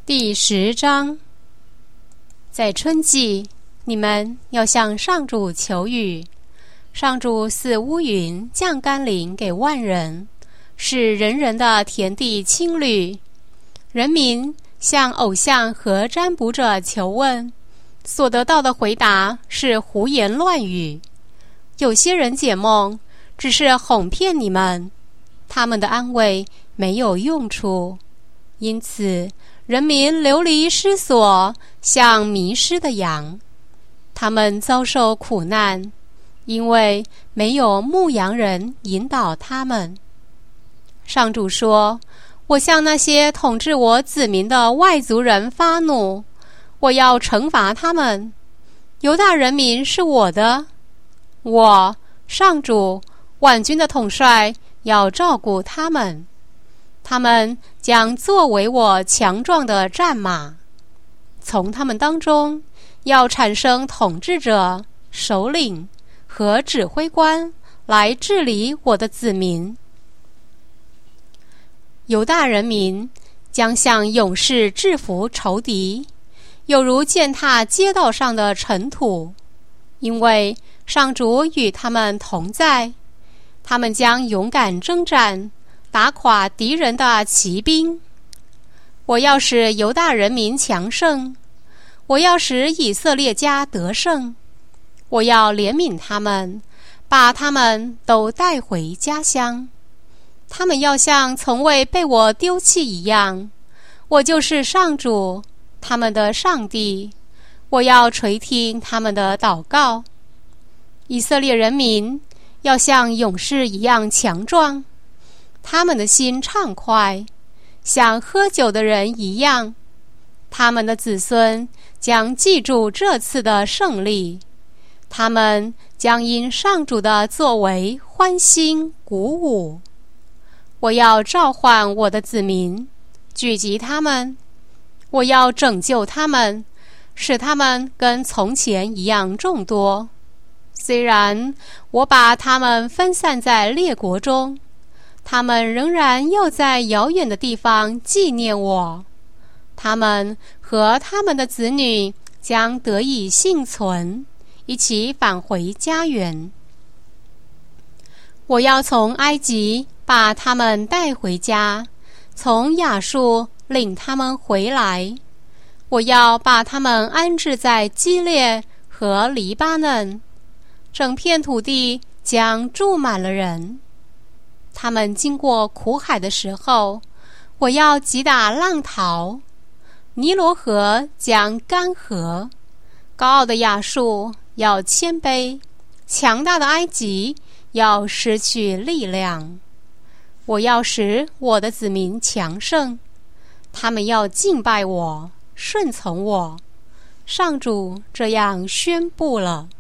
第10章，在春季，你们要向上主求雨。上主似乌云降甘霖给万人，使人人的田地青绿。人民向偶像和占卜者求问，所得到的回答是胡言乱语。有些人解梦，只是哄骗你们，他们的安慰没有用处。因此人民流离失所，像迷失的羊。他们遭受苦难，因为没有牧羊人引导他们。上主说，我向那些统治我子民的外族人发怒，我要惩罚他们。犹大人民是我的，我上主万军的统帅要照顾他们。他们将作为我强壮的战马，从他们当中要产生统治者、首领和指挥官来治理我的子民。犹大人民将像勇士制服仇敌，有如践踏街道上的尘土，因为上主与他们同在。他们将勇敢征战，打垮敌人的骑兵。我要使犹大人民强盛，我要使以色列家得胜。我要怜悯他们，把他们都带回家乡。他们要像从未被我丢弃一样。我就是上主，他们的上帝。我要垂听他们的祷告。以色列人民要像勇士一样强壮，他们的心畅快，像喝酒的人一样。他们的子孙将记住这次的胜利，他们将因上主的作为欢欣鼓舞。我要召唤我的子民，聚集他们，我要拯救他们，使他们跟从前一样众多。虽然我把他们分散在列国中，他们仍然要在遥远的地方纪念我。他们和他们的子女将得以幸存，一起返回家园。我要从埃及把他们带回家，从亚述领他们回来。我要把他们安置在基列和黎巴嫩，整片土地将住满了人。他们经过苦海的时候，我要击打浪涛，尼罗河将干涸。高傲的亚述要谦卑，强大的埃及要失去力量。我要使我的子民强盛，他们要敬拜我，顺从我。上主这样宣布了。